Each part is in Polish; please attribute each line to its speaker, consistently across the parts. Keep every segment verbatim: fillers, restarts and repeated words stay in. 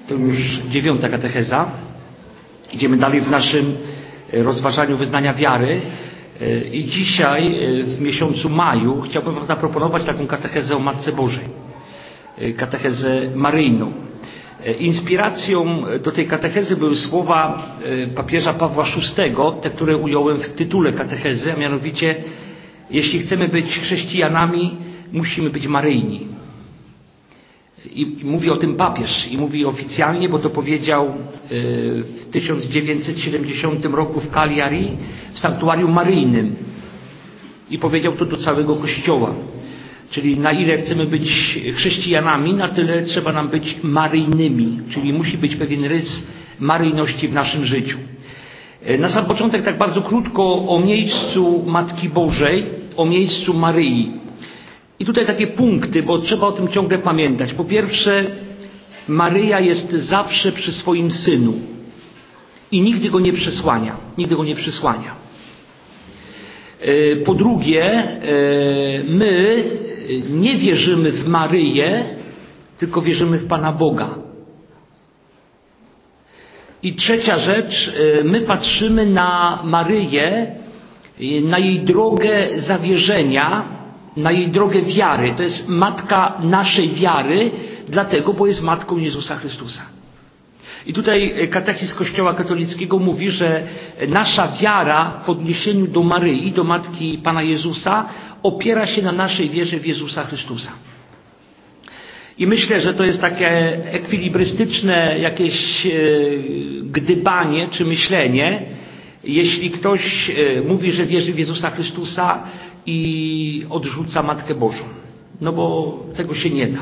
Speaker 1: To już dziewiąta katecheza. Idziemy dalej w naszym rozważaniu wyznania wiary. I dzisiaj, w miesiącu maju, chciałbym Wam zaproponować taką katechezę o Matce Bożej. Katechezę maryjną. Inspiracją do tej katechezy były słowa papieża Pawła szóstego, te, które ująłem w tytule katechezy, a mianowicie: jeśli chcemy być chrześcijanami, musimy być maryjni. I mówi o tym papież i mówi oficjalnie, bo to powiedział w tysiąc dziewięćset siedemdziesiątym roku w Cagliari w sanktuarium maryjnym i powiedział to do całego Kościoła. Czyli na ile chcemy być chrześcijanami, na tyle trzeba nam być maryjnymi, czyli musi być pewien rys maryjności w naszym życiu. Na sam początek tak bardzo krótko o miejscu Matki Bożej, o miejscu Maryi. I tutaj takie punkty, bo trzeba o tym ciągle pamiętać. Po pierwsze, Maryja jest zawsze przy swoim Synu i nigdy go nie przesłania. Nigdy go nie przesłania. Po drugie, my nie wierzymy w Maryję, tylko wierzymy w Pana Boga. I trzecia rzecz, my patrzymy na Maryję, na jej drogę zawierzenia, na jej drogę wiary. To jest matka naszej wiary, dlatego, bo jest matką Jezusa Chrystusa. I tutaj katechizm Kościoła katolickiego mówi, że nasza wiara w odniesieniu do Maryi, do matki Pana Jezusa, opiera się na naszej wierze w Jezusa Chrystusa. I myślę, że to jest takie ekwilibrystyczne jakieś gdybanie czy myślenie, jeśli ktoś mówi, że wierzy w Jezusa Chrystusa i odrzuca Matkę Bożą. No bo tego się nie da.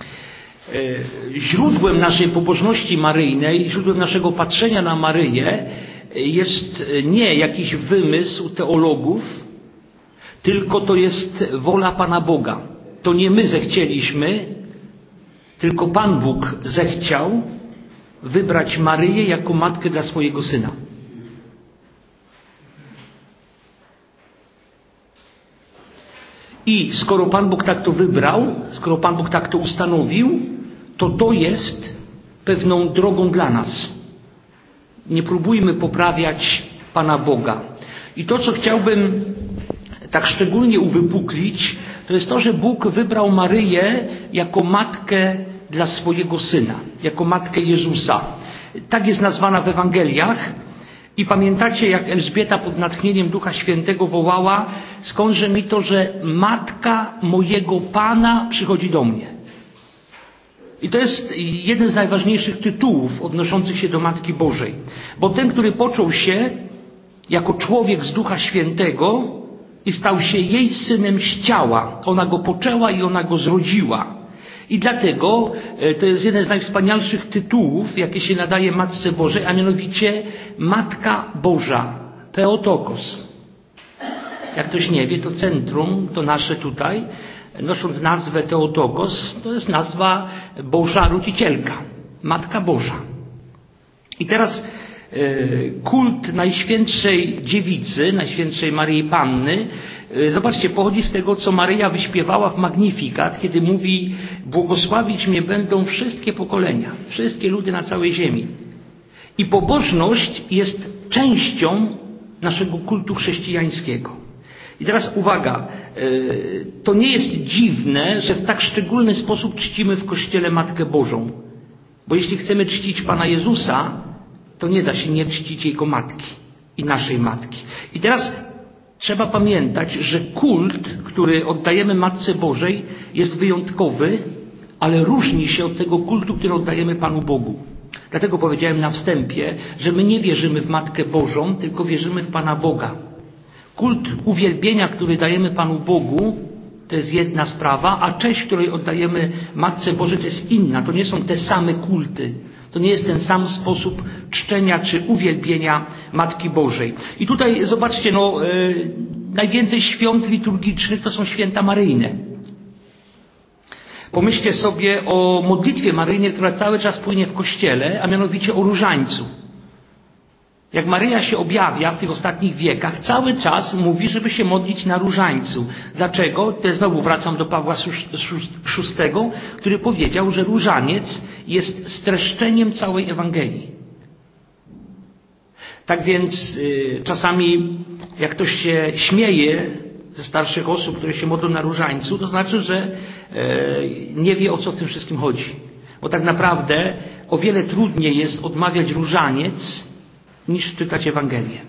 Speaker 1: Źródłem naszej pobożności maryjnej, źródłem naszego patrzenia na Maryję jest nie jakiś wymysł teologów, tylko to jest wola Pana Boga. To nie my zechcieliśmy, tylko Pan Bóg zechciał wybrać Maryję jako matkę dla swojego Syna. I skoro Pan Bóg tak to wybrał, skoro Pan Bóg tak to ustanowił, to to jest pewną drogą dla nas. Nie próbujmy poprawiać Pana Boga. I to, co chciałbym tak szczególnie uwypuklić, to jest to, że Bóg wybrał Maryję jako matkę dla swojego Syna, jako matkę Jezusa. Tak jest nazwana w Ewangeliach. I pamiętacie, jak Elżbieta pod natchnieniem Ducha Świętego wołała: skądże mi to, że matka mojego Pana przychodzi do mnie. I to jest jeden z najważniejszych tytułów odnoszących się do Matki Bożej. Bo ten, który począł się jako człowiek z Ducha Świętego i stał się jej synem z ciała. Ona go poczęła i ona go zrodziła. I dlatego to jest jeden z najwspanialszych tytułów, jakie się nadaje Matce Bożej, a mianowicie Matka Boża, Theotokos. Jak ktoś nie wie, to centrum, to nasze tutaj, nosząc nazwę Theotokos, to jest nazwa Boża Rodzicielka, Matka Boża. I teraz kult Najświętszej Dziewicy, Najświętszej Maryi Panny, zobaczcie, pochodzi z tego, co Maryja wyśpiewała w Magnificat, kiedy mówi: błogosławić mnie będą wszystkie pokolenia, wszystkie ludy na całej ziemi. I pobożność jest częścią naszego kultu chrześcijańskiego. I teraz uwaga, to nie jest dziwne, że w tak szczególny sposób czcimy w Kościele Matkę Bożą. Bo jeśli chcemy czcić Pana Jezusa, to nie da się nie czcić Jego matki i naszej matki. I teraz trzeba pamiętać, że kult, który oddajemy Matce Bożej, jest wyjątkowy, ale różni się od tego kultu, który oddajemy Panu Bogu. Dlatego powiedziałem na wstępie, że my nie wierzymy w Matkę Bożą, tylko wierzymy w Pana Boga. Kult uwielbienia, który dajemy Panu Bogu, to jest jedna sprawa, a cześć, której oddajemy Matce Bożej, to jest inna. To nie są te same kulty. To nie jest ten sam sposób czczenia czy uwielbienia Matki Bożej. I tutaj zobaczcie, no, yy, najwięcej świąt liturgicznych to są święta maryjne. Pomyślcie sobie o modlitwie maryjnej, która cały czas płynie w Kościele, a mianowicie o różańcu. Jak Maryja się objawia w tych ostatnich wiekach, cały czas mówi, żeby się modlić na różańcu. Dlaczego? To znowu wracam do Pawła szóstego, który powiedział, że różaniec jest streszczeniem całej Ewangelii. Tak więc y, czasami jak ktoś się śmieje ze starszych osób, które się modlą na różańcu, to znaczy, że y, nie wie, o co w tym wszystkim chodzi. Bo tak naprawdę o wiele trudniej jest odmawiać różaniec, niż czytać Ewangelię.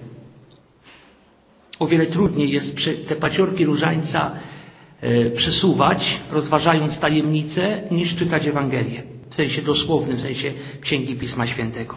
Speaker 1: O wiele trudniej jest te paciorki różańca e, przesuwać, rozważając tajemnice, niż czytać Ewangelię. W sensie dosłownym, w sensie Księgi Pisma Świętego.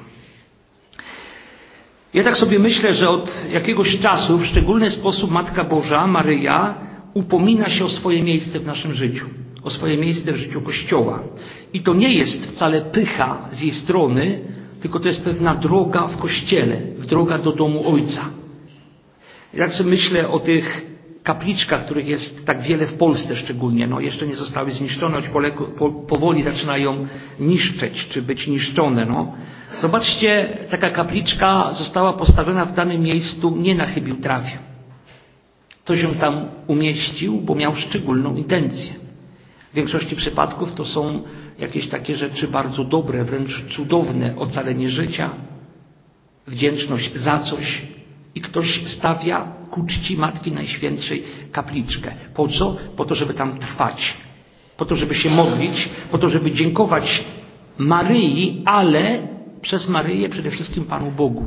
Speaker 1: Ja tak sobie myślę, że od jakiegoś czasu w szczególny sposób Matka Boża, Maryja, upomina się o swoje miejsce w naszym życiu. O swoje miejsce w życiu Kościoła. I to nie jest wcale pycha z jej strony, tylko to jest pewna droga w Kościele, droga do domu Ojca. Jak sobie myślę o tych kapliczkach, których jest tak wiele w Polsce szczególnie, no jeszcze nie zostały zniszczone, choć powoli zaczynają niszczeć, czy być niszczone, no. Zobaczcie, taka kapliczka została postawiona w danym miejscu nie na chybił trafiu. Ktoś ją tam umieścił, bo miał szczególną intencję. W większości przypadków to są jakieś takie rzeczy bardzo dobre, wręcz cudowne, ocalenie życia, wdzięczność za coś i ktoś stawia ku czci Matki Najświętszej kapliczkę. Po co? Po to, żeby tam trwać. Po to, żeby się modlić, po to, żeby dziękować Maryi, ale przez Maryję przede wszystkim Panu Bogu.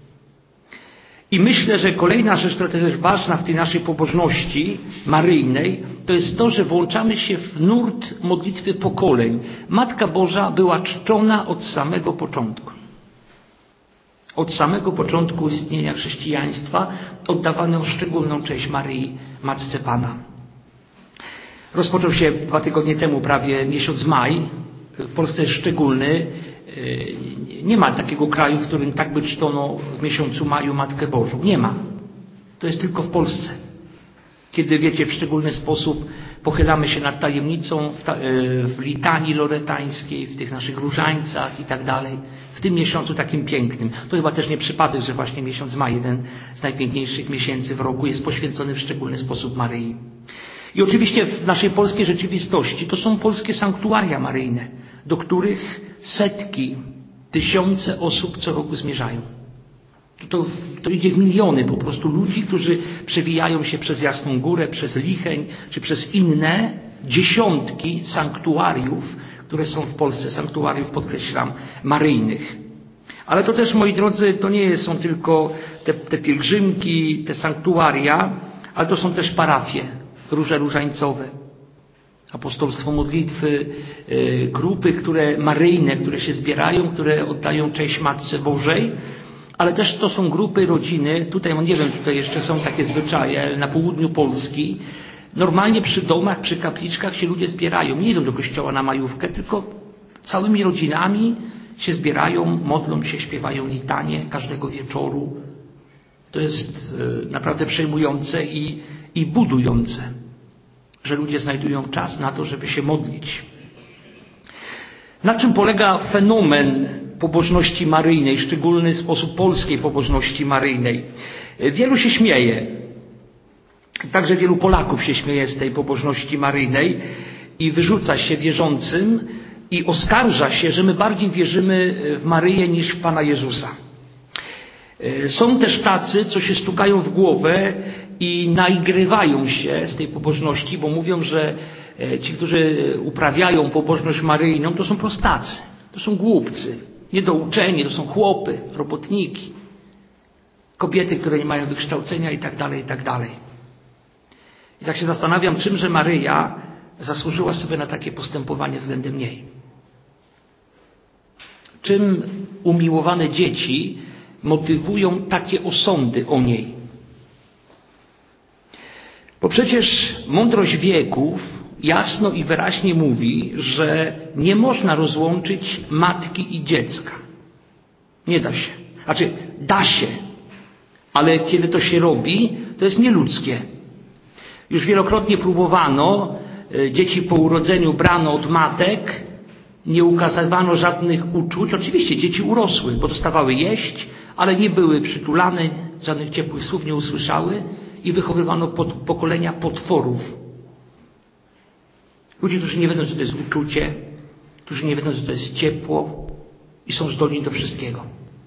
Speaker 1: I myślę, że kolejna rzecz, która też jest ważna w tej naszej pobożności maryjnej, to jest to, że włączamy się w nurt modlitwy pokoleń. Matka Boża była czczona od samego początku. Od samego początku istnienia chrześcijaństwa oddawano szczególną cześć Maryi, Matce Pana. Rozpoczął się dwa tygodnie temu prawie miesiąc maj. W Polsce jest szczególny. Nie ma takiego kraju, w którym tak by czczono w miesiącu maju Matkę Bożą. Nie ma. To jest tylko w Polsce. Kiedy, wiecie, w szczególny sposób pochylamy się nad tajemnicą w, ta, w litanii loretańskiej, w tych naszych różańcach i tak dalej. W tym miesiącu takim pięknym. To chyba też nie przypadek, że właśnie miesiąc maj, jeden z najpiękniejszych miesięcy w roku, jest poświęcony w szczególny sposób Maryi. I oczywiście w naszej polskiej rzeczywistości to są polskie sanktuaria maryjne, do których setki, tysiące osób co roku zmierzają. To, to idzie w miliony po prostu ludzi, którzy przewijają się przez Jasną Górę, przez Licheń, czy przez inne dziesiątki sanktuariów, które są w Polsce, sanktuariów, podkreślam, maryjnych. Ale to też, moi drodzy, to nie są tylko te, te pielgrzymki, te sanktuaria, ale to są też parafie, róże różańcowe, apostolstwo modlitwy, grupy, które maryjne, które się zbierają, które oddają cześć Matce Bożej, ale też to są grupy, rodziny, tutaj, no nie wiem, tutaj jeszcze są takie zwyczaje, na południu Polski, normalnie przy domach, przy kapliczkach się ludzie zbierają, nie idą do kościoła na majówkę, tylko całymi rodzinami się zbierają, modlą się, śpiewają litanie każdego wieczoru. To jest naprawdę przejmujące i, i budujące, że ludzie znajdują czas na to, żeby się modlić. Na czym polega fenomen pobożności maryjnej, szczególny sposób polskiej pobożności maryjnej? Wielu się śmieje. Także wielu Polaków się śmieje z tej pobożności maryjnej i wyrzuca się wierzącym i oskarża się, że my bardziej wierzymy w Maryję niż w Pana Jezusa. Są też tacy, co się stukają w głowę i naigrywają się z tej pobożności, bo mówią, że ci, którzy uprawiają pobożność maryjną, to są prostacy, to są głupcy, niedouczeni, to są chłopy, robotniki, kobiety, które nie mają wykształcenia i tak dalej, i tak dalej. I tak się zastanawiam, czymże Maryja zasłużyła sobie na takie postępowanie względem niej. Czym umiłowane dzieci motywują takie osądy o niej? Bo przecież mądrość wieków jasno i wyraźnie mówi, że nie można rozłączyć matki i dziecka. Nie da się. Znaczy, da się, ale kiedy to się robi, to jest nieludzkie. Już wielokrotnie próbowano, dzieci po urodzeniu brano od matek, nie ukazywano żadnych uczuć. Oczywiście dzieci urosły, bo dostawały jeść, ale nie były przytulane, żadnych ciepłych słów nie usłyszały i wychowywano pod, pokolenia potworów. Ludzi, którzy nie wiedzą, co to jest uczucie, którzy nie wiedzą, co to jest ciepło i są zdolni do wszystkiego.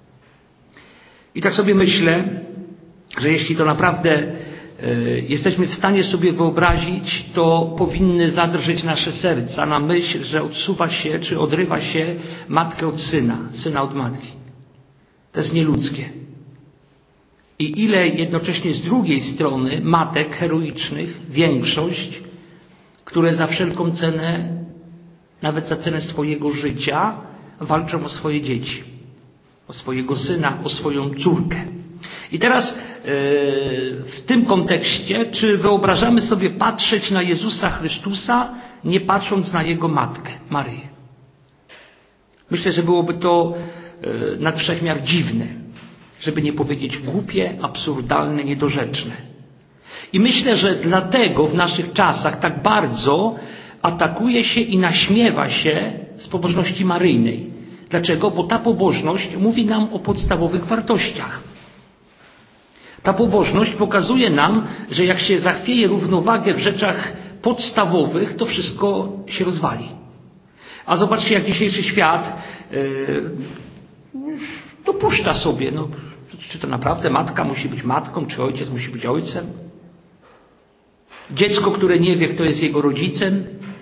Speaker 1: I tak sobie myślę, że jeśli to naprawdę y, jesteśmy w stanie sobie wyobrazić, to powinny zadrżeć nasze serca na myśl, że odsuwa się, czy odrywa się matkę od syna, syna od matki. To jest nieludzkie. I ile jednocześnie z drugiej strony matek heroicznych, większość, które za wszelką cenę, nawet za cenę swojego życia, walczą o swoje dzieci, o swojego syna, o swoją córkę. I teraz yy, w tym kontekście, czy wyobrażamy sobie patrzeć na Jezusa Chrystusa, nie patrząc na Jego matkę, Maryję? Myślę, że byłoby to yy, nad wszechmiar dziwne, żeby nie powiedzieć głupie, absurdalne, niedorzeczne. I myślę, że dlatego w naszych czasach tak bardzo atakuje się i naśmiewa się z pobożności maryjnej. Dlaczego? Bo ta pobożność mówi nam o podstawowych wartościach. Ta pobożność pokazuje nam, że jak się zachwieje równowagę w rzeczach podstawowych, to wszystko się rozwali. A zobaczcie, jak dzisiejszy świat yy, dopuszcza sobie, no, czy to naprawdę matka musi być matką, czy ojciec musi być ojcem. Dziecko, które nie wie, kto jest jego rodzicem.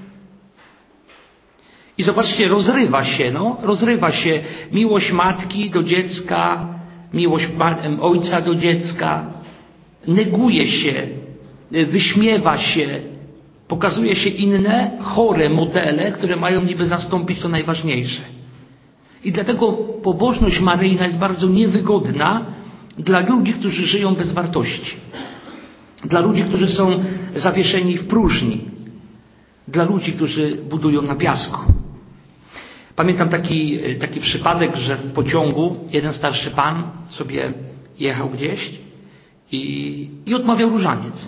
Speaker 1: I zobaczcie, rozrywa się, no, rozrywa się miłość matki do dziecka, miłość ojca do dziecka, neguje się, wyśmiewa się, pokazuje się inne, chore modele, które mają niby zastąpić to najważniejsze. I dlatego pobożność maryjna jest bardzo niewygodna dla ludzi, którzy żyją bez wartości. Dla ludzi, którzy są zawieszeni w próżni. Dla ludzi, którzy budują na piasku. Pamiętam taki, taki przypadek, że w pociągu jeden starszy pan sobie jechał gdzieś i, i odmawiał różaniec.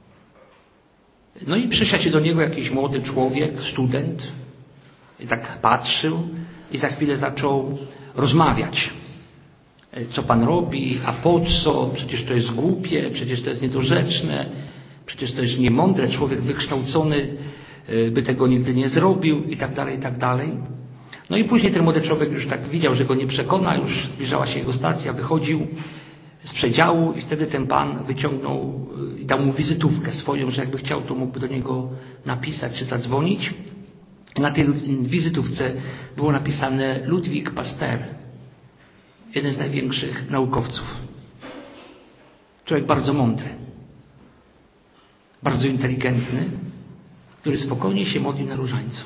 Speaker 1: No i przysiadł się do niego jakiś młody człowiek, student, i tak patrzył i za chwilę zaczął rozmawiać. Co pan robi, a po co, przecież to jest głupie, przecież to jest niedorzeczne, przecież to jest niemądre, człowiek wykształcony by tego nigdy nie zrobił i tak dalej, i tak dalej. No i później ten młody człowiek już tak widział, że go nie przekona, już zbliżała się jego stacja, wychodził z przedziału i wtedy ten pan wyciągnął i dał mu wizytówkę swoją, że jakby chciał, to mógłby do niego napisać czy zadzwonić. I na tej wizytówce było napisane Ludwik Pasteur, jeden z największych naukowców. Człowiek bardzo mądry, bardzo inteligentny, który spokojnie się modlił na różańcu.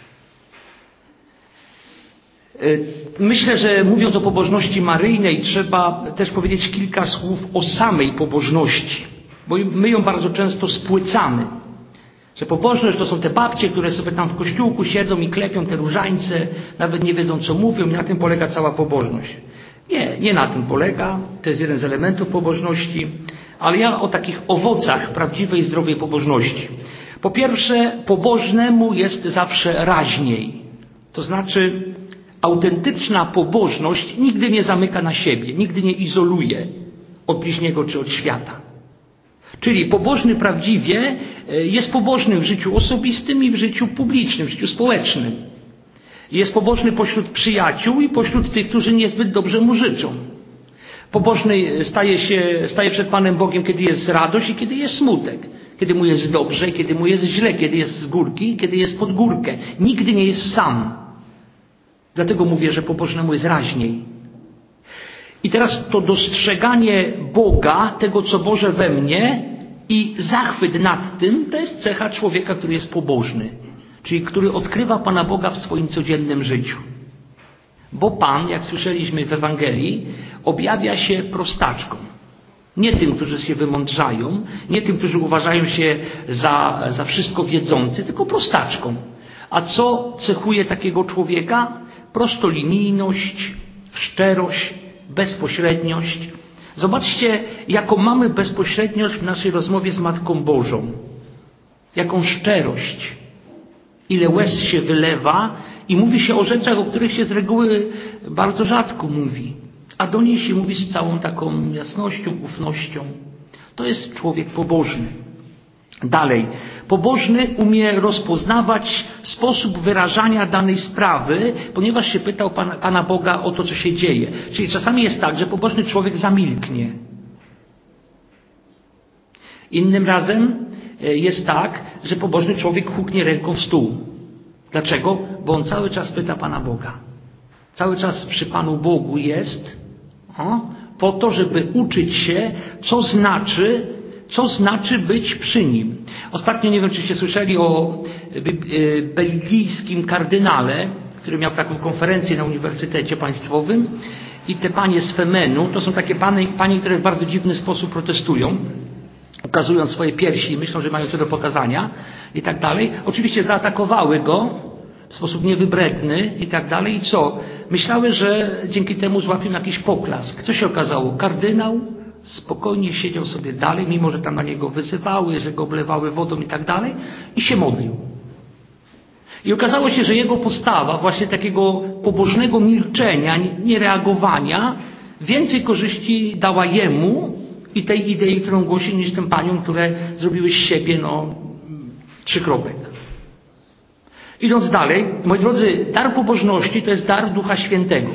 Speaker 1: Myślę, że mówiąc o pobożności maryjnej, trzeba też powiedzieć kilka słów o samej pobożności, bo my ją bardzo często spłycamy. Że pobożność to są te babcie, które sobie tam w kościółku siedzą i klepią te różańce, nawet nie wiedzą, co mówią, i na tym polega cała pobożność. Nie, nie na tym polega, to jest jeden z elementów pobożności, ale ja o takich owocach prawdziwej, zdrowej pobożności. Po pierwsze, pobożnemu jest zawsze raźniej. To znaczy, autentyczna pobożność nigdy nie zamyka na siebie, nigdy nie izoluje od bliźniego czy od świata. Czyli pobożny prawdziwie jest pobożny w życiu osobistym i w życiu publicznym, w życiu społecznym. Jest pobożny pośród przyjaciół i pośród tych, którzy niezbyt dobrze mu życzą. Pobożny staje się, staje przed Panem Bogiem, kiedy jest radość i kiedy jest smutek. Kiedy mu jest dobrze, kiedy mu jest źle, kiedy jest z górki i kiedy jest pod górkę. Nigdy nie jest sam. Dlatego mówię, że pobożnemu jest raźniej. I teraz to dostrzeganie Boga, tego co Boże we mnie i zachwyt nad tym, to jest cecha człowieka, który jest pobożny. Czyli który odkrywa Pana Boga w swoim codziennym życiu. Bo Pan, jak słyszeliśmy w Ewangelii, objawia się prostaczkom. Nie tym, którzy się wymądrzają, nie tym, którzy uważają się za, za wszystko wiedzący, tylko prostaczkom. A co cechuje takiego człowieka? Prostolinijność, szczerość, bezpośredniość. Zobaczcie, jaką mamy bezpośredniość w naszej rozmowie z Matką Bożą. Jaką szczerość. Ile łez się wylewa i mówi się o rzeczach, o których się z reguły bardzo rzadko mówi. A do niej się mówi z całą taką jasnością, ufnością. To jest człowiek pobożny. Dalej. Pobożny umie rozpoznawać sposób wyrażania danej sprawy, ponieważ się pytał Pana, Pana Boga o to, co się dzieje. Czyli czasami jest tak, że pobożny człowiek zamilknie. Innym razem jest tak, że pobożny człowiek huknie ręką w stół. Dlaczego? Bo on cały czas pyta Pana Boga. Cały czas przy Panu Bogu jest o, po to, żeby uczyć się, co znaczy, co znaczy być przy Nim. Ostatnio, nie wiem, czyście słyszeli o belgijskim kardynale, który miał taką konferencję na Uniwersytecie Państwowym, i te panie z Femenu, to są takie panie, panie, które w bardzo dziwny sposób protestują, ukazując swoje piersi i myślą, że mają co do pokazania i tak dalej. Oczywiście zaatakowały go w sposób niewybredny i tak dalej. I co? Myślały, że dzięki temu złapią jakiś poklask. Co się okazało? Kardynał spokojnie siedział sobie dalej, mimo że tam na niego wysypały, że go oblewały wodą i tak dalej, i się modlił. I okazało się, że jego postawa właśnie takiego pobożnego milczenia, niereagowania więcej korzyści dała jemu i tej idei, którą głosi, niż tym paniom, które zrobiły z siebie no trzy kropek. Idąc dalej, moi drodzy, dar pobożności to jest dar Ducha Świętego.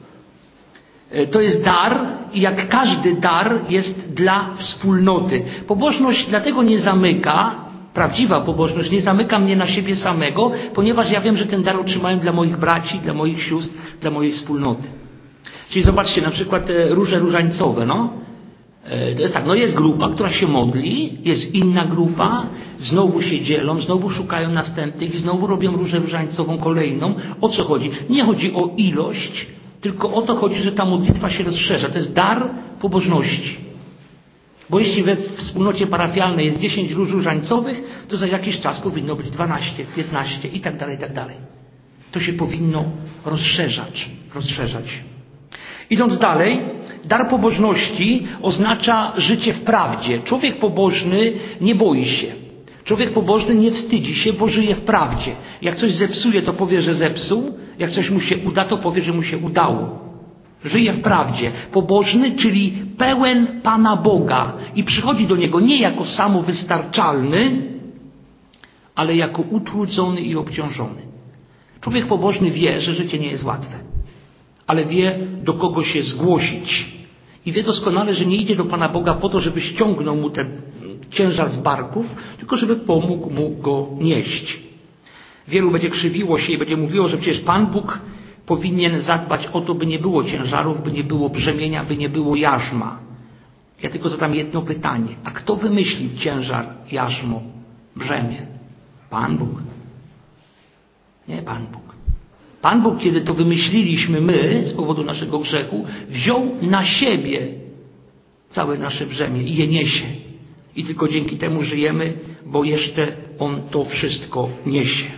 Speaker 1: To jest dar i jak każdy dar jest dla wspólnoty. Pobożność dlatego nie zamyka, prawdziwa pobożność nie zamyka mnie na siebie samego, ponieważ ja wiem, że ten dar otrzymałem dla moich braci, dla moich sióstr, dla mojej wspólnoty. Czyli zobaczcie, na przykład te róże różańcowe, no. To jest tak, no jest grupa, która się modli, jest inna grupa, znowu się dzielą, znowu szukają następnych i znowu robią różę różańcową kolejną. O co chodzi? Nie chodzi o ilość, tylko o to chodzi, że ta modlitwa się rozszerza. To jest dar pobożności. Bo jeśli we wspólnocie parafialnej jest dziesięć róż różańcowych, to za jakiś czas powinno być dwanaście, piętnaście i tak dalej, i tak dalej. To się powinno rozszerzać, rozszerzać. Idąc dalej, dar pobożności oznacza życie w prawdzie. Człowiek pobożny nie boi się. Człowiek pobożny nie wstydzi się, bo żyje w prawdzie. Jak coś zepsuje, to powie, że zepsuł. Jak coś mu się uda, to powie, że mu się udało. Żyje w prawdzie. Pobożny, czyli pełen Pana Boga. I przychodzi do Niego nie jako samowystarczalny, ale jako utrudzony i obciążony. Człowiek pobożny wie, że życie nie jest łatwe. Ale wie, do kogo się zgłosić. I wie doskonale, że nie idzie do Pana Boga po to, żeby ściągnął mu ten ciężar z barków, tylko żeby pomógł mu go nieść. Wielu będzie krzywiło się i będzie mówiło, że przecież Pan Bóg powinien zadbać o to, by nie było ciężarów, by nie było brzemienia, by nie było jarzma. Ja tylko zadam jedno pytanie. A kto wymyślił ciężar, jarzmo, brzemię? Pan Bóg. Nie Pan Bóg. Pan Bóg, kiedy to wymyśliliśmy my z powodu naszego grzechu, wziął na siebie całe nasze brzemię i je niesie. I tylko dzięki temu żyjemy, bo jeszcze On to wszystko niesie.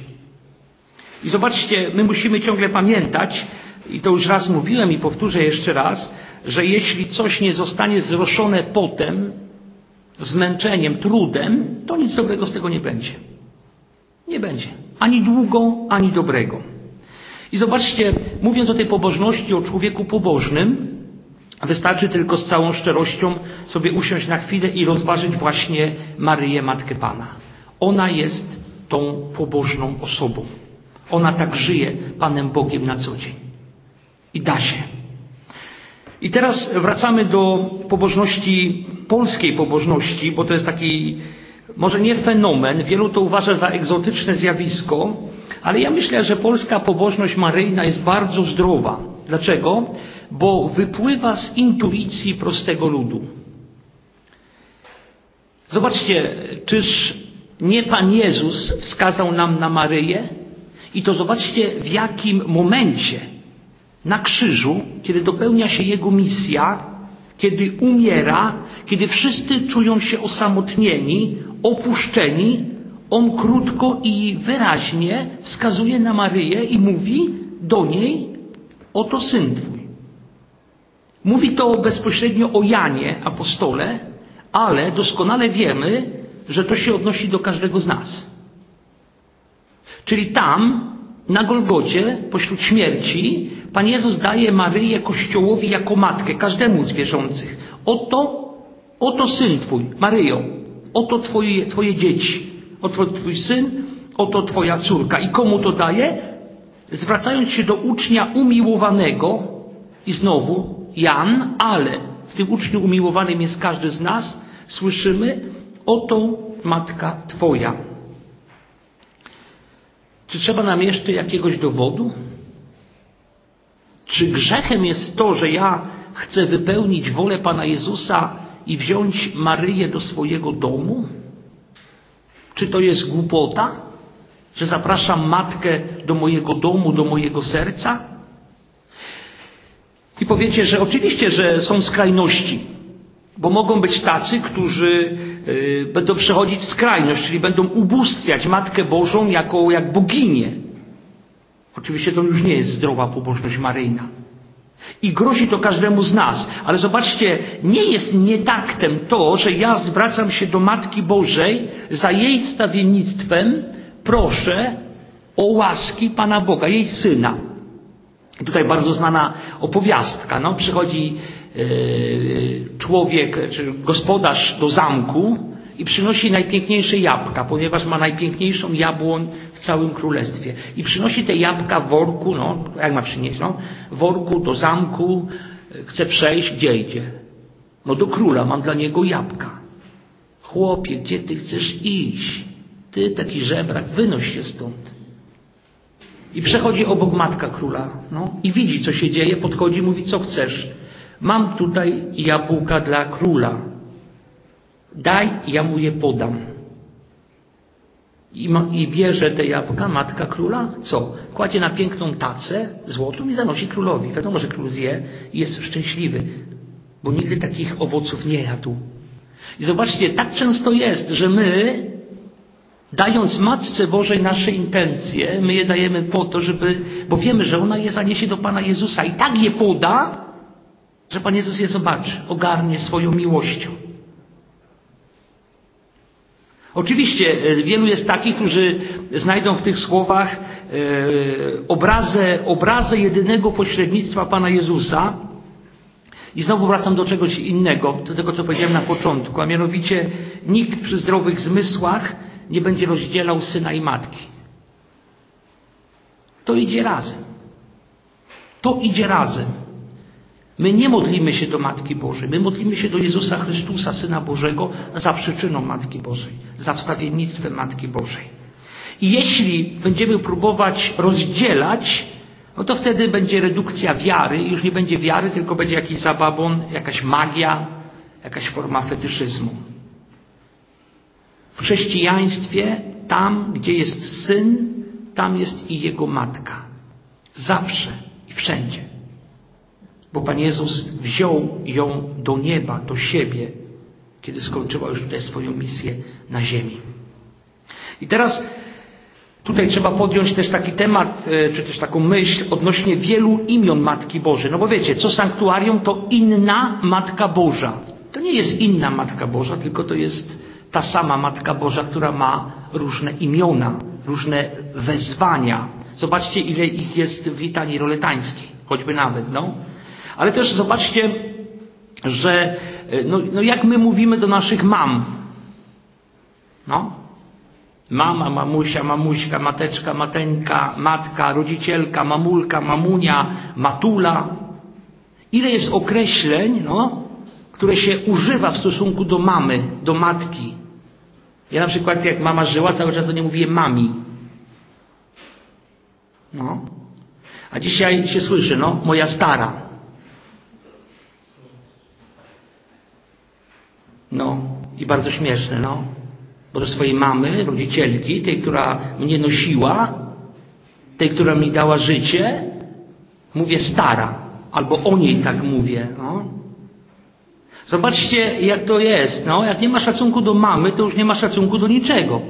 Speaker 1: I zobaczcie, my musimy ciągle pamiętać, i to już raz mówiłem i powtórzę jeszcze raz, że jeśli coś nie zostanie zroszone potem, zmęczeniem, trudem, to nic dobrego z tego nie będzie. Nie będzie. Ani długo, ani dobrego. I zobaczcie, mówiąc o tej pobożności, o człowieku pobożnym, wystarczy tylko z całą szczerością sobie usiąść na chwilę i rozważyć właśnie Maryję, Matkę Pana. Ona jest tą pobożną osobą. Ona tak żyje Panem Bogiem na co dzień. I da się. I teraz wracamy do pobożności, polskiej pobożności, bo to jest taki, może nie fenomen, wielu to uważa za egzotyczne zjawisko, ale ja myślę, że polska pobożność maryjna jest bardzo zdrowa. Dlaczego? Bo wypływa z intuicji prostego ludu. Zobaczcie, czyż nie Pan Jezus wskazał nam na Maryję? I to zobaczcie, w jakim momencie na krzyżu, kiedy dopełnia się Jego misja, kiedy umiera, kiedy wszyscy czują się osamotnieni, opuszczeni, On krótko i wyraźnie wskazuje na Maryję i mówi do niej: oto Syn Twój. Mówi to bezpośrednio o Janie, apostole, ale doskonale wiemy, że to się odnosi do każdego z nas. Czyli tam na Golgocie, pośród śmierci, Pan Jezus daje Maryję Kościołowi jako matkę, każdemu z wierzących. Oto, oto syn Twój, Maryjo, oto Twoje, twoje dzieci, oto Twój syn, oto Twoja córka. I komu to daje? Zwracając się do ucznia umiłowanego, i znowu Jan, ale w tym uczniu umiłowanym jest każdy z nas, słyszymy, oto matka Twoja. Czy trzeba nam jeszcze jakiegoś dowodu? Czy grzechem jest to, że ja chcę wypełnić wolę Pana Jezusa i wziąć Maryję do swojego domu? Czy to jest głupota, że zapraszam matkę do mojego domu, do mojego serca? I powiecie, że oczywiście, że są skrajności, bo mogą być tacy, którzy yy, będą przechodzić w skrajność, czyli będą ubóstwiać Matkę Bożą jako jak boginię. Oczywiście to już nie jest zdrowa pobożność maryjna. I grozi to każdemu z nas. Ale zobaczcie, nie jest nietaktem to, że ja zwracam się do Matki Bożej za jej wstawiennictwem, proszę o łaski Pana Boga, jej Syna. I tutaj bardzo znana opowiastka. No, przychodzi yy, człowiek, czy gospodarz do zamku i przynosi najpiękniejsze jabłka, ponieważ ma najpiękniejszą jabłoń w całym królestwie. I przynosi te jabłka w worku, no, jak ma przynieść, no, w worku do zamku, chce przejść, gdzie idzie? No do króla, mam dla niego jabłka. Chłopie, gdzie ty chcesz iść? Ty taki żebrak, wynoś się stąd. I przechodzi obok matka króla, no, i widzi, co się dzieje, podchodzi, mówi, co chcesz? Mam tutaj jabłka dla króla. Daj, ja mu je podam. I, ma, I bierze te jabłka matka króla, co? Kładzie na piękną tacę złotą i zanosi królowi. Wiadomo, że król zje i jest szczęśliwy, bo nigdy takich owoców nie jadł. I zobaczcie, tak często jest, że my, dając Matce Bożej nasze intencje, my je dajemy po to, żeby, bo wiemy, że ona je zaniesie do Pana Jezusa i tak je poda, że Pan Jezus je zobaczy, ogarnie swoją miłością. Oczywiście wielu jest takich, którzy znajdą w tych słowach e, obrazę, obrazę jedynego pośrednictwa Pana Jezusa. I znowu wracam do czegoś innego, do tego, co powiedziałem na początku, a mianowicie nikt przy zdrowych zmysłach nie będzie rozdzielał syna i matki. To idzie razem. To idzie razem. My nie modlimy się do Matki Bożej. My modlimy się do Jezusa Chrystusa, Syna Bożego, za przyczyną Matki Bożej, za wstawiennictwem Matki Bożej. I jeśli będziemy próbować rozdzielać, no to wtedy będzie redukcja wiary. Już nie będzie wiary, tylko będzie jakiś zababon, jakaś magia, jakaś forma fetyszyzmu. W chrześcijaństwie, tam, gdzie jest Syn, tam jest i Jego Matka. Zawsze i wszędzie. Bo Pan Jezus wziął ją do nieba, do siebie, kiedy skończyła już tutaj swoją misję na ziemi. I teraz tutaj trzeba podjąć też taki temat, czy też taką myśl odnośnie wielu imion Matki Bożej. No bo wiecie, co sanktuarium to inna Matka Boża. To nie jest inna Matka Boża, tylko to jest ta sama Matka Boża, która ma różne imiona, różne wezwania. Zobaczcie, ile ich jest w litanii roletańskiej, choćby nawet, no. Ale też zobaczcie, że no, no jak my mówimy do naszych mam. No. Mama, mamusia, mamuśka, mateczka, mateńka, matka, rodzicielka, mamulka, mamunia, matula. Ile jest określeń, no, które się używa w stosunku do mamy, do matki. Ja na przykład jak mama żyła, cały czas do niej mówię mami. No. A dzisiaj się słyszy, no, moja stara. No. I bardzo śmieszne, no. Bo do swojej mamy, rodzicielki, tej, która mnie nosiła, tej, która mi dała życie, mówię stara. Albo o niej tak mówię, no. Zobaczcie, jak to jest, no. Jak nie ma szacunku do mamy, to już nie ma szacunku do niczego.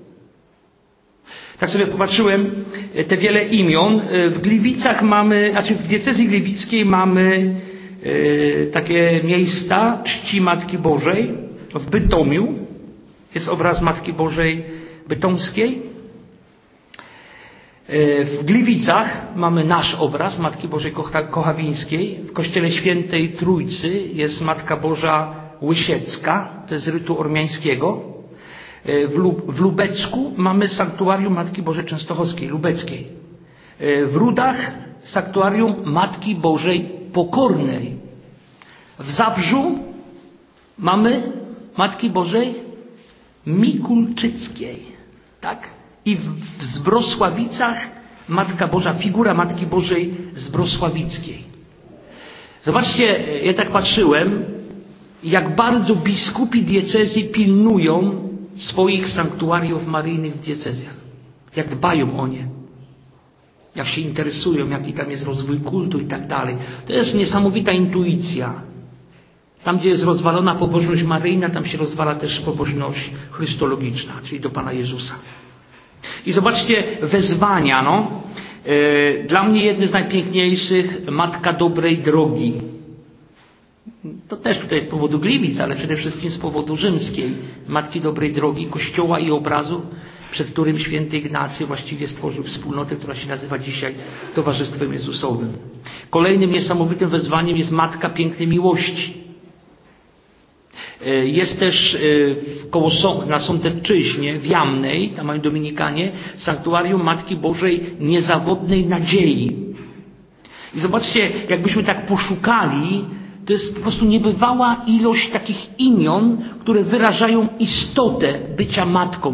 Speaker 1: Tak sobie popatrzyłem, te wiele imion. W Gliwicach mamy, znaczy w diecezji gliwickiej mamy e, takie miejsca czci Matki Bożej. W Bytomiu jest obraz Matki Bożej Bytomskiej. W Gliwicach mamy nasz obraz Matki Bożej Kochawińskiej. W kościele Świętej Trójcy jest Matka Boża Łysiecka, to jest rytu ormiańskiego. W, Lub, w Lubecku mamy sanktuarium Matki Bożej Częstochowskiej, lubeckiej. W Rudach sanktuarium Matki Bożej Pokornej. W Zabrzu mamy Matki Bożej Mikulczyckiej, tak? I w Zbrosławicach Matka Boża, figura Matki Bożej Zbrosławickiej. Zobaczcie, ja tak patrzyłem, jak bardzo biskupi diecezji pilnują swoich sanktuariów maryjnych w diecezjach. Jak dbają o nie. Jak się interesują, jaki tam jest rozwój kultu i tak dalej. To jest niesamowita intuicja. Tam, gdzie jest rozwalona pobożność maryjna, tam się rozwala też pobożność chrystologiczna, czyli do Pana Jezusa. I zobaczcie wezwania, no. Yy, dla mnie jedny z najpiękniejszych, Matka Dobrej Drogi. To też tutaj z powodu Gliwic, ale przede wszystkim z powodu rzymskiej Matki Dobrej Drogi, Kościoła i obrazu, przed którym święty Ignacy właściwie stworzył wspólnotę, która się nazywa dzisiaj Towarzystwem Jezusowym. Kolejnym niesamowitym wezwaniem jest Matka Pięknej Miłości. Jest też koło, na Sądecczyźnie, w Jamnej, tam mają Dominikanie, sanktuarium Matki Bożej Niezawodnej Nadziei. I zobaczcie, jakbyśmy tak poszukali, to jest po prostu niebywała ilość takich imion, które wyrażają istotę bycia matką.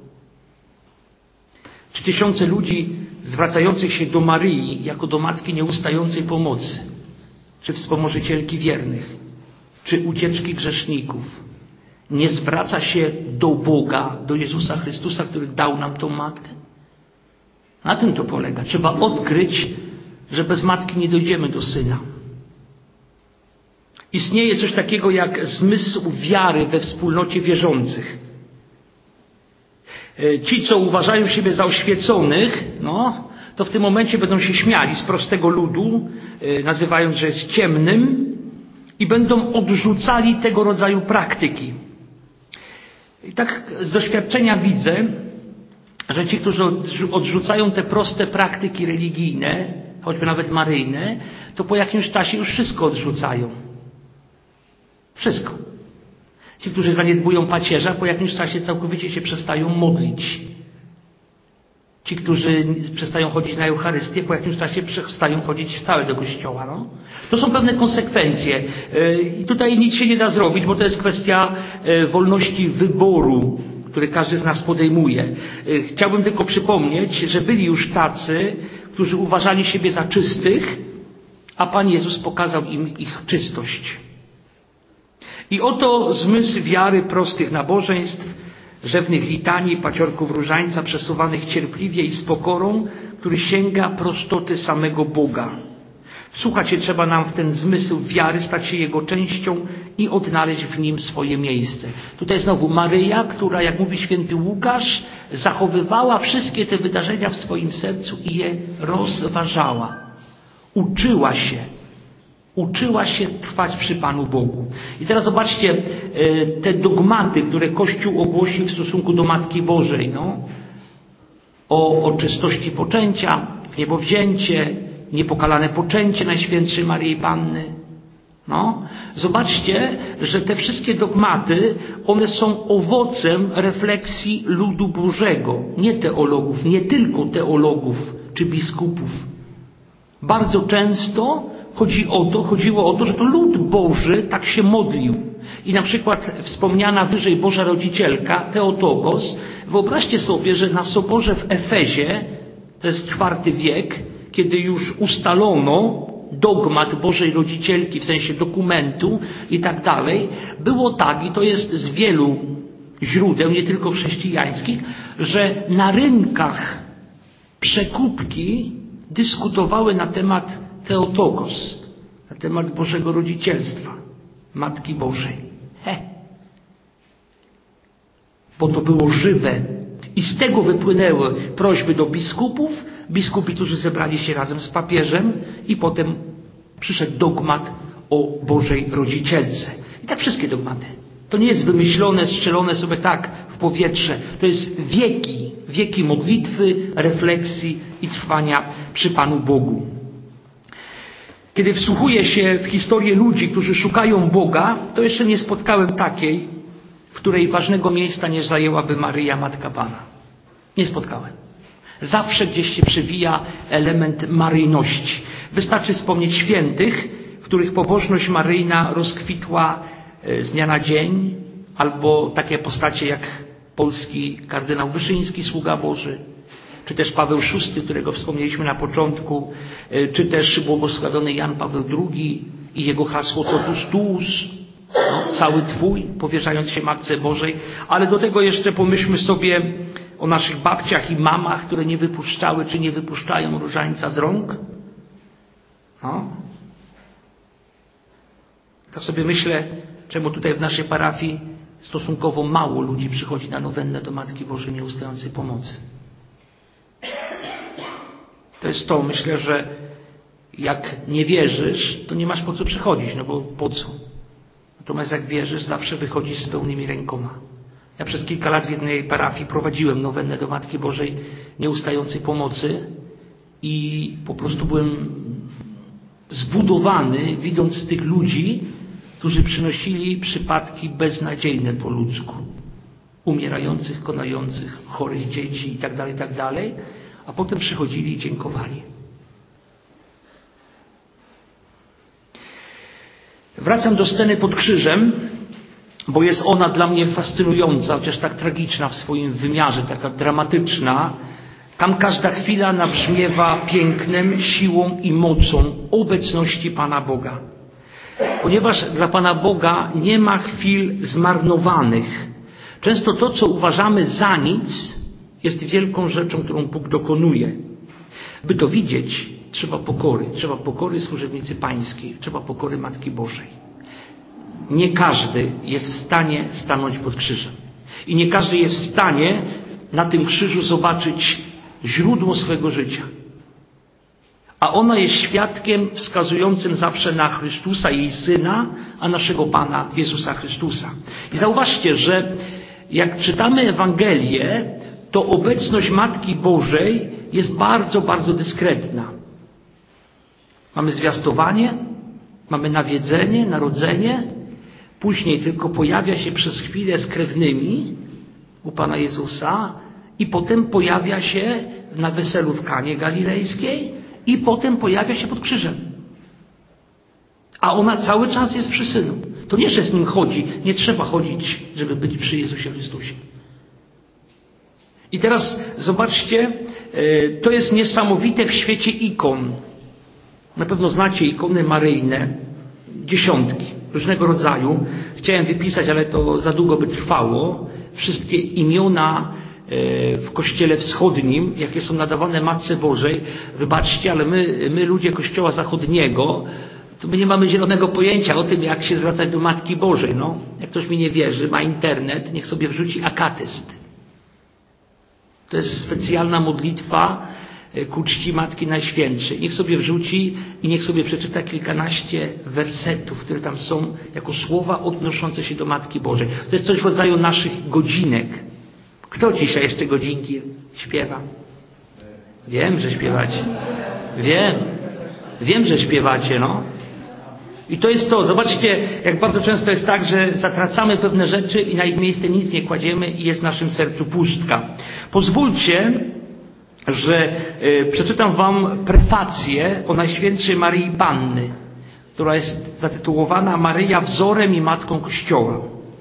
Speaker 1: Czy tysiące ludzi zwracających się do Maryi jako do Matki nieustającej pomocy, czy wspomożycielki wiernych, czy ucieczki grzeszników, nie zwraca się do Boga, do Jezusa Chrystusa, który dał nam tą Matkę? Na tym to polega. Trzeba odkryć, że bez Matki nie dojdziemy do Syna. Istnieje coś takiego jak zmysł wiary we wspólnocie wierzących. Ci, co uważają siebie za oświeconych, no, to w tym momencie będą się śmiali z prostego ludu, nazywając, że jest ciemnym, i będą odrzucali tego rodzaju praktyki. I tak z doświadczenia widzę, że ci, którzy odrzucają te proste praktyki religijne, choćby nawet maryjne, to po jakimś czasie już wszystko odrzucają. Wszystko. Ci, którzy zaniedbują pacierza, po jakimś czasie całkowicie się przestają modlić. Ci, którzy przestają chodzić na Eucharystię, po jakimś czasie przestają chodzić wcale do kościoła. No? To są pewne konsekwencje. I tutaj nic się nie da zrobić, bo to jest kwestia wolności wyboru, który każdy z nas podejmuje. Chciałbym tylko przypomnieć, że byli już tacy, którzy uważali siebie za czystych, a Pan Jezus pokazał im ich czystość. I oto zmysł wiary prostych nabożeństw, rzewnych litanii, paciorków różańca, przesuwanych cierpliwie i z pokorą, który sięga prostoty samego Boga. Wsłuchać się trzeba nam w ten zmysł wiary, stać się jego częścią i odnaleźć w nim swoje miejsce. Tutaj znowu Maryja, która, jak mówi święty Łukasz, zachowywała wszystkie te wydarzenia w swoim sercu i je rozważała. Uczyła się. Uczyła się trwać przy Panu Bogu. I teraz zobaczcie te dogmaty, które Kościół ogłosił w stosunku do Matki Bożej. No. O, o czystości poczęcia, w niebowzięcie, niepokalane poczęcie Najświętszej Maryi Panny. No. Zobaczcie, że te wszystkie dogmaty, one są owocem refleksji ludu Bożego. Nie teologów, nie tylko teologów czy biskupów. Bardzo często Chodzi o to, chodziło o to, że to lud Boży tak się modlił. I na przykład wspomniana wyżej Boża Rodzicielka, Theotokos, wyobraźcie sobie, że na soborze w Efezie, to jest czwarty wiek, kiedy już ustalono dogmat Bożej Rodzicielki w sensie dokumentu i tak dalej, było tak, i to jest z wielu źródeł, nie tylko chrześcijańskich, że na rynkach przekupki dyskutowały na temat Theotokos, na temat Bożego Rodzicielstwa, Matki Bożej. He. Bo to było żywe. I z tego wypłynęły prośby do biskupów, biskupi, którzy zebrali się razem z papieżem i potem przyszedł dogmat o Bożej Rodzicielce. I tak wszystkie dogmaty. To nie jest wymyślone, strzelone sobie tak w powietrze. To jest wieki, Wieki modlitwy, refleksji i trwania przy Panu Bogu. Kiedy wsłuchuję się w historię ludzi, którzy szukają Boga, to jeszcze nie spotkałem takiej, w której ważnego miejsca nie zajęłaby Maryja, Matka Pana. Nie spotkałem. Zawsze gdzieś się przewija element maryjności. Wystarczy wspomnieć świętych, w których pobożność maryjna rozkwitła z dnia na dzień, albo takie postacie jak polski kardynał Wyszyński, sługa Boży, czy też Paweł szósty, którego wspomnieliśmy na początku, czy też błogosławiony Jan Paweł drugi i jego hasło Totus Tuus, no, cały Twój, powierzając się Matce Bożej. Ale do tego jeszcze pomyślmy sobie o naszych babciach i mamach, które nie wypuszczały, czy nie wypuszczają różańca z rąk. No. Tak sobie myślę, czemu tutaj w naszej parafii stosunkowo mało ludzi przychodzi na nowennę do Matki Bożej Nieustającej Pomocy. To jest to, myślę, że jak nie wierzysz, to nie masz po co przychodzić, no bo po co? Natomiast jak wierzysz, zawsze wychodzisz z pełnymi rękoma. Ja przez kilka lat w jednej parafii prowadziłem nowennę do Matki Bożej Nieustającej Pomocy i po prostu byłem zbudowany, widząc tych ludzi, którzy przynosili przypadki beznadziejne po ludzku. Umierających, konających, chorych dzieci i tak dalej, i tak dalej. A potem przychodzili i dziękowali. Wracam do sceny pod krzyżem, bo jest ona dla mnie fascynująca, chociaż tak tragiczna w swoim wymiarze, taka dramatyczna. Tam każda chwila nabrzmiewa pięknem, siłą i mocą obecności Pana Boga. Ponieważ dla Pana Boga nie ma chwil zmarnowanych. Często to, co uważamy za nic, jest wielką rzeczą, którą Bóg dokonuje. By to widzieć, trzeba pokory. Trzeba pokory służebnicy Pańskiej. Trzeba pokory Matki Bożej. Nie każdy jest w stanie stanąć pod krzyżem. I nie każdy jest w stanie na tym krzyżu zobaczyć źródło swego życia. A ona jest świadkiem wskazującym zawsze na Chrystusa, jej Syna, a naszego Pana Jezusa Chrystusa. I zauważcie, że jak czytamy Ewangelię, to obecność Matki Bożej jest bardzo, bardzo dyskretna. Mamy zwiastowanie, mamy nawiedzenie, narodzenie, później tylko pojawia się przez chwilę z krewnymi u Pana Jezusa i potem pojawia się na weselu w Kanie Galilejskiej i potem pojawia się pod krzyżem. A ona cały czas jest przy Synu. To nie, że z Nim chodzi. Nie trzeba chodzić, żeby być przy Jezusie Chrystusie. I teraz zobaczcie, to jest niesamowite w świecie ikon. Na pewno znacie ikony maryjne, dziesiątki różnego rodzaju. Chciałem wypisać, ale to za długo by trwało. Wszystkie imiona w Kościele Wschodnim, jakie są nadawane Matce Bożej. Wybaczcie, ale my, my ludzie Kościoła Zachodniego, to my nie mamy zielonego pojęcia o tym, jak się zwracać do Matki Bożej. No, jak ktoś mi nie wierzy, ma internet, niech sobie wrzuci akatyst. To jest specjalna modlitwa ku czci Matki Najświętszej. Niech sobie wrzuci i niech sobie przeczyta kilkanaście wersetów, które tam są jako słowa odnoszące się do Matki Bożej. To jest coś w rodzaju naszych godzinek. Kto dzisiaj jeszcze godzinki śpiewa? Wiem, że śpiewacie. Wiem. Wiem, że śpiewacie, no. I to jest to. Zobaczcie, jak bardzo często jest tak, że zatracamy pewne rzeczy i na ich miejsce nic nie kładziemy i jest w naszym sercu pustka. Pozwólcie, że y, przeczytam wam prefację o Najświętszej Maryi Panny, która jest zatytułowana Maryja wzorem i matką Kościoła.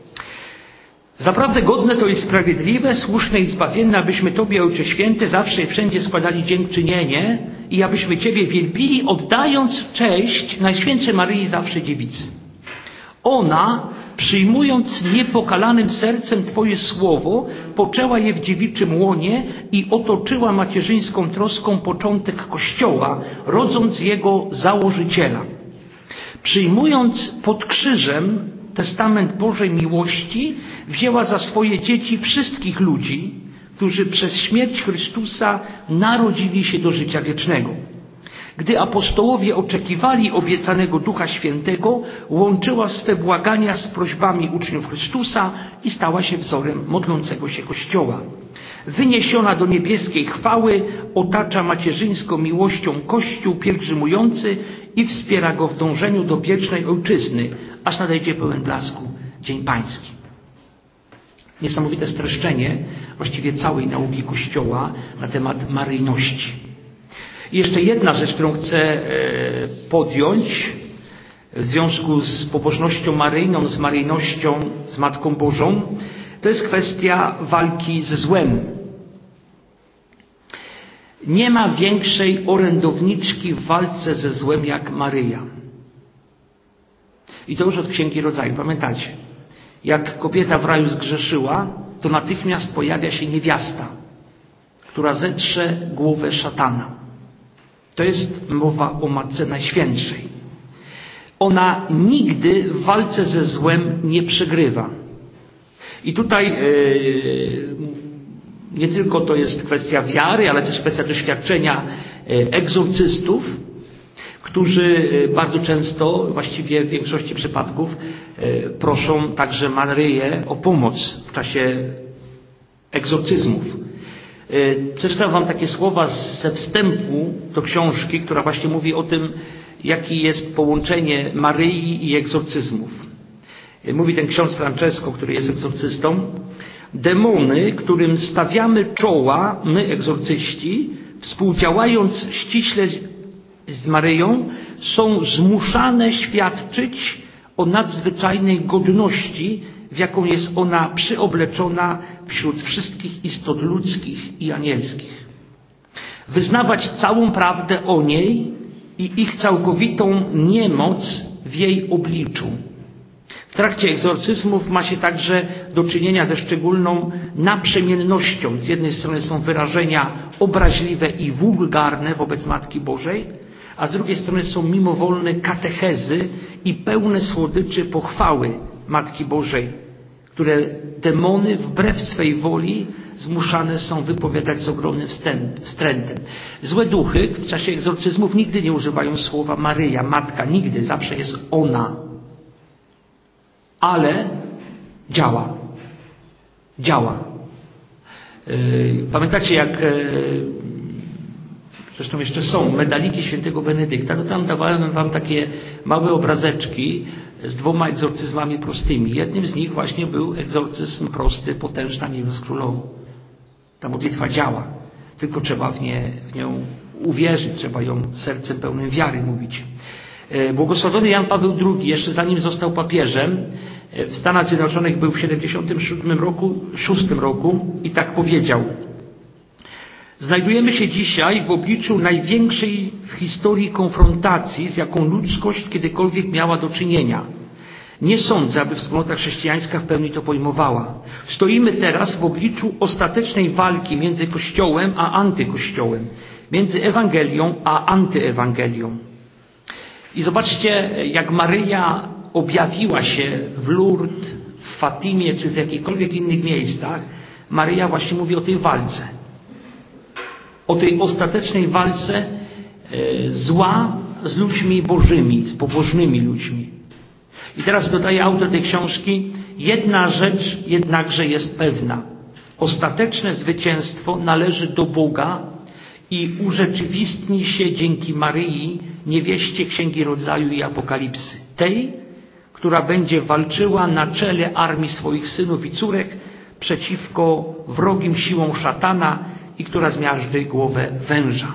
Speaker 1: Zaprawdę godne to i sprawiedliwe, słuszne i zbawienne, abyśmy Tobie, Ojcze Święty, zawsze i wszędzie składali dziękczynienie i abyśmy Ciebie wielbili, oddając cześć Najświętszej Maryi zawsze Dziewicy. Ona, przyjmując niepokalanym sercem Twoje słowo, poczęła je w dziewiczym łonie i otoczyła macierzyńską troską początek Kościoła, rodząc jego założyciela. Przyjmując pod krzyżem testament Bożej miłości, wzięła za swoje dzieci wszystkich ludzi, którzy przez śmierć Chrystusa narodzili się do życia wiecznego. Gdy apostołowie oczekiwali obiecanego Ducha Świętego, łączyła swe błagania z prośbami uczniów Chrystusa i stała się wzorem modlącego się Kościoła. Wyniesiona do niebieskiej chwały, otacza macierzyńską miłością Kościół pielgrzymujący i wspiera go w dążeniu do wiecznej ojczyzny, aż nadejdzie pełen blasku Dzień Pański. Niesamowite streszczenie właściwie całej nauki Kościoła na temat maryjności. I jeszcze jedna rzecz, którą chcę podjąć w związku z pobożnością maryjną, z maryjnością, z Matką Bożą, to jest kwestia walki ze złem. Nie ma większej orędowniczki w walce ze złem jak Maryja. I to już od Księgi Rodzaju. Pamiętacie? Jak kobieta w raju zgrzeszyła, to natychmiast pojawia się niewiasta, która zetrze głowę szatana. To jest mowa o Matce Najświętszej. Ona nigdy w walce ze złem nie przegrywa. I tutaj yy, nie tylko to jest kwestia wiary, ale też kwestia doświadczenia egzorcystów, którzy bardzo często, właściwie w większości przypadków, proszą także Maryję o pomoc w czasie egzorcyzmów. Przeczytam wam takie słowa ze wstępu do książki, która właśnie mówi o tym, jakie jest połączenie Maryi i egzorcyzmów. Mówi ten ksiądz Francesco, który jest egzorcystą: demony, którym stawiamy czoła, my egzorcyści, współdziałając ściśle z Maryją, są zmuszane świadczyć o nadzwyczajnej godności, w jaką jest ona przyobleczona wśród wszystkich istot ludzkich i anielskich. Wyznawać całą prawdę o niej i ich całkowitą niemoc w jej obliczu. W trakcie egzorcyzmów ma się także do czynienia ze szczególną naprzemiennością. Z jednej strony są wyrażenia obraźliwe i wulgarne wobec Matki Bożej, a z drugiej strony są mimowolne katechezy i pełne słodyczy pochwały Matki Bożej, które demony wbrew swej woli zmuszane są wypowiadać z ogromnym wstrętem. Złe duchy w czasie egzorcyzmów nigdy nie używają słowa Maryja, Matka, nigdy, zawsze jest ona. Ale działa. Działa. Pamiętacie, jak zresztą jeszcze są medaliki świętego Benedykta, to tam dawałem wam takie małe obrazeczki z dwoma egzorcyzmami prostymi. Jednym z nich właśnie był egzorcyzm prosty, potężna niebios królową. Ta modlitwa działa, tylko trzeba w, nie, w nią uwierzyć, trzeba ją sercem pełnym wiary mówić. Błogosławiony Jan Paweł drugi, jeszcze zanim został papieżem, w Stanach Zjednoczonych był w siedemdziesiątym siódmym roku, szóstym roku i tak powiedział: znajdujemy się dzisiaj w obliczu największej w historii konfrontacji, z jaką ludzkość kiedykolwiek miała do czynienia. Nie sądzę, aby wspólnota chrześcijańska w pełni to pojmowała. Stoimy teraz w obliczu ostatecznej walki między Kościołem a antykościołem, między Ewangelią a antyewangelią. I zobaczcie, jak Maryja objawiła się w Lourdes, w Fatimie czy w jakichkolwiek innych miejscach. Maryja właśnie mówi o tej walce. O tej ostatecznej walce e, zła z ludźmi bożymi, z pobożnymi ludźmi. I teraz dodaje autor tej książki: jedna rzecz jednakże jest pewna. Ostateczne zwycięstwo należy do Boga i urzeczywistni się dzięki Maryi, niewieście Księgi Rodzaju i Apokalipsy. Tej, która będzie walczyła na czele armii swoich synów i córek przeciwko wrogim siłom szatana i która zmiażdży głowę węża.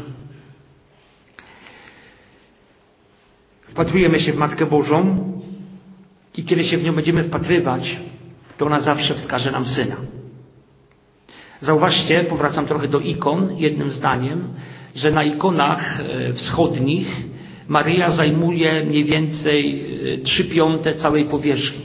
Speaker 1: Wpatrujemy się w Matkę Bożą i kiedy się w nią będziemy wpatrywać, to ona zawsze wskaże nam Syna. Zauważcie, powracam trochę do ikon, jednym zdaniem, że na ikonach wschodnich Maryja zajmuje mniej więcej trzy piąte całej powierzchni.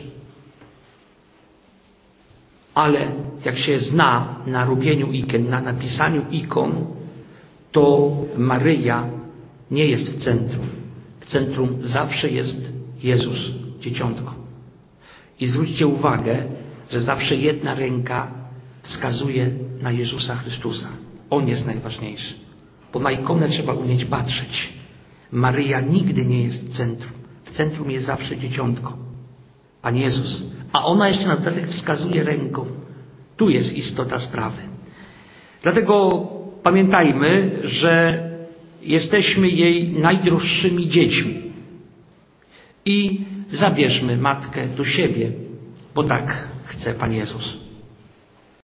Speaker 1: Ale jak się zna na robieniu ikon, na napisaniu ikon, to Maryja nie jest w centrum. W centrum zawsze jest Jezus, dzieciątko. I zwróćcie uwagę, że zawsze jedna ręka wskazuje na Jezusa Chrystusa. On jest najważniejszy. Bo na ikonę trzeba umieć patrzeć. Maryja nigdy nie jest w centrum. W centrum jest zawsze dzieciątko, Pan Jezus. A ona jeszcze na dodatek wskazuje ręką. Tu jest istota sprawy. Dlatego pamiętajmy, że jesteśmy jej najdroższymi dziećmi i zabierzmy matkę do siebie, bo tak chce Pan Jezus.